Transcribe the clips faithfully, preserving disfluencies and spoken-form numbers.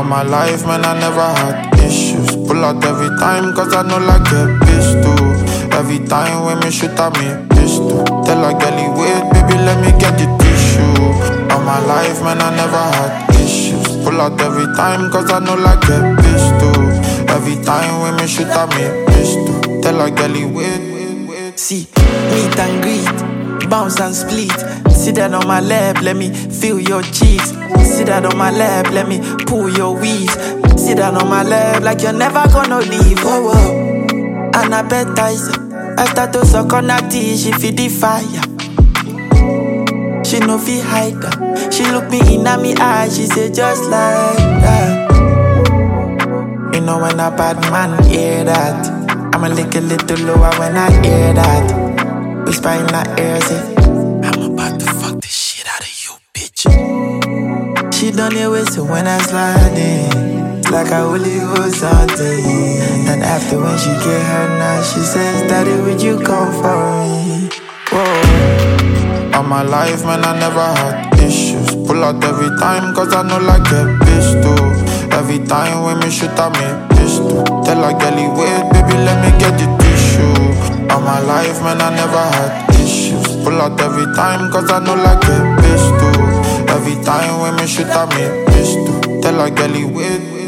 my life, man, I never had issues. Pull out every time, cause I know like a bitch too. Every time when me shoot at me, pistol. Tell a girlie, wait, baby, let me get the tissue. All my life, man, I never had issues. Pull out every time, cause I know like a bitch too. Every time when me shoot at me, pistol. Tell a girlie, wait, wait, wait. See, meet and greet, bounce and split. Sit down on my lap, let me feel your cheeks. Sit down on my lap, let me pull your weeds. Sit down on my lap like you're never gonna leave. Oh, oh. An appetizer. I start to suck on that tea, she feel the fire. She no feel hide that. She look me in at me eyes, she say just like that. You know when a bad man hear that, I'ma lick a little lower when I hear that. Whisper in her ear, say I'm about to fuck this shit out of you, bitch. She done it with so when I slide in, it's like I only go something. And after when she get her now, she says, Daddy, would you come for me? Whoa. All my life, man, I never had issues. Pull out every time, cause I know like a bitch too. Every time when me shoot at me, pistol. Tell a girlie, wait, baby, let me get the tissue. All my life, man, I never had issues. Pull out every time, cause I know like a bitch too. Every time when me shoot at me, pistol. Tell a girlie, wait, wait.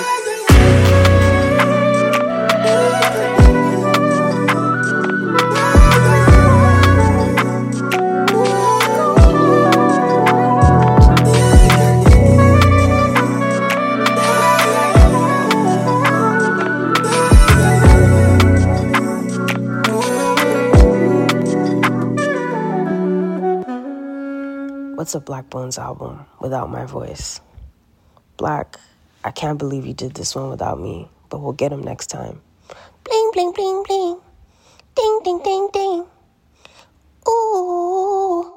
What's a Black Bones album without my voice? Black, I can't believe you did this one without me, but we'll get him next time. Bling, bling, bling, bling. Ding, ding, ding, ding. Ooh.